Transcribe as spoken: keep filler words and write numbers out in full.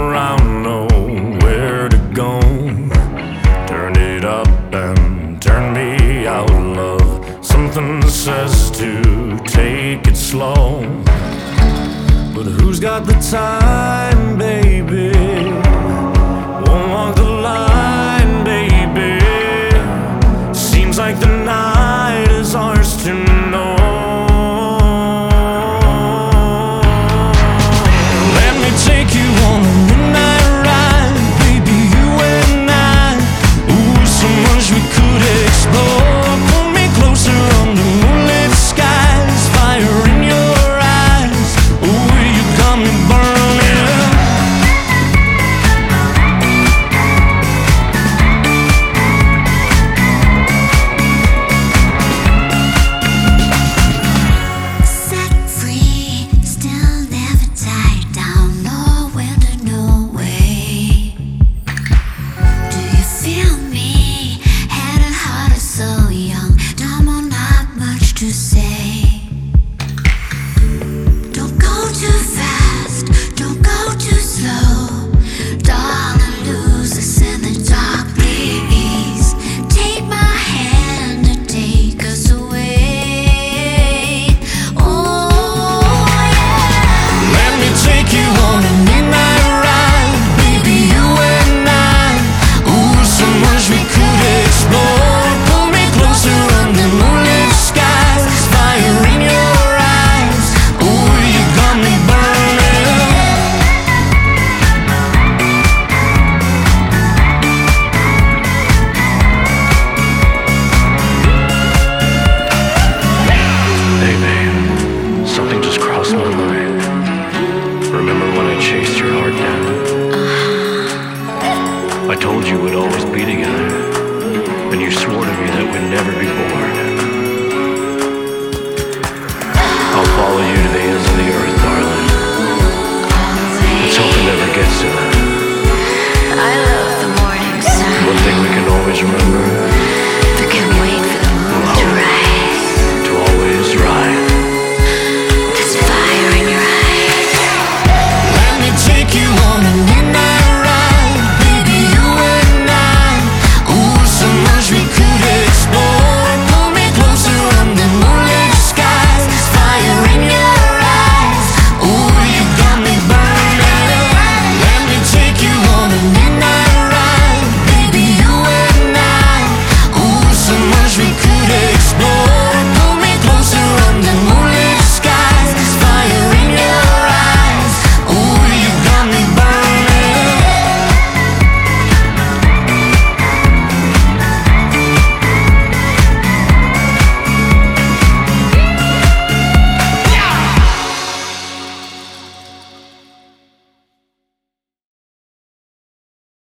around, nowhere to go. Turn it up and turn me out, love. Something says to take it slow, but who's got the time, baby? Won't walk the line, baby. Seems like the night is ours to know. Let me take you on a midnight ride, baby, you and I. Ooh, so much we could explore. Pull me closer under moonlit skies. Fire in your eyes. Ooh, you got me burning. Set free, still never tied down. Nowhere to no way. Do you feel me? Head and heart is so young. Time or not much to say. Don't go too fast, don't go too slow. Darling, lose us in the dark, please. Take my hand and take us away. Oh, yeah. Let me take you on a midnight ride, baby, you and I. Ooh, so much we could explore. Pull me closer under moonlit skies. Fire in your eyes. Ooh, you got me burning. Hey babe, something just crossed my mind. Remember when I chased your heart down? I told you